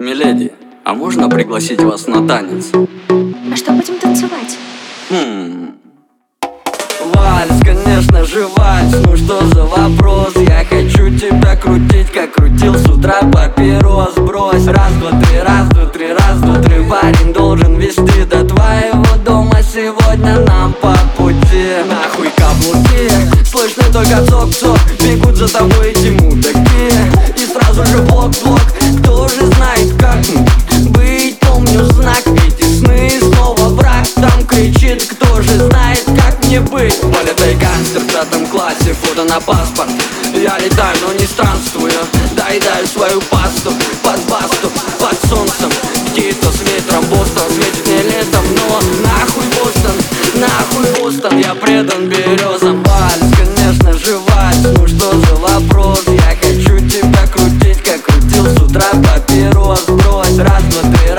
Миледи, а можно пригласить вас на танец? А что будем танцевать? Вальс, конечно же вальс, ну что за вопрос? Я хочу тебя крутить, как крутил с утра папирос. Брось, раз, два, три, раз, два, три, раз, два, три. Парень должен вести до твоего дома, сегодня нам по пути. Нахуй каблуки, слышно только цок-цок, бегут за тобой эти мудаки. И сразу же блок-блок, кто же знает как быть? Помню знак, эти сны, снова враг там кричит, кто же знает как мне быть? Полетый гангстер в 5 классе, фото на паспорт. Я летаю, но не странствую, доедаю свою пасту под басту, под солнцем. Птица с ветром, Бостон светит не летом, но нахуй Бостон, нахуй Бостон. Я предан березам. Вальс, конечно же вальс, ну что за вопрос? Я хочу тебя крутить, как крутил с утра папирос. Брось, раз, два, три,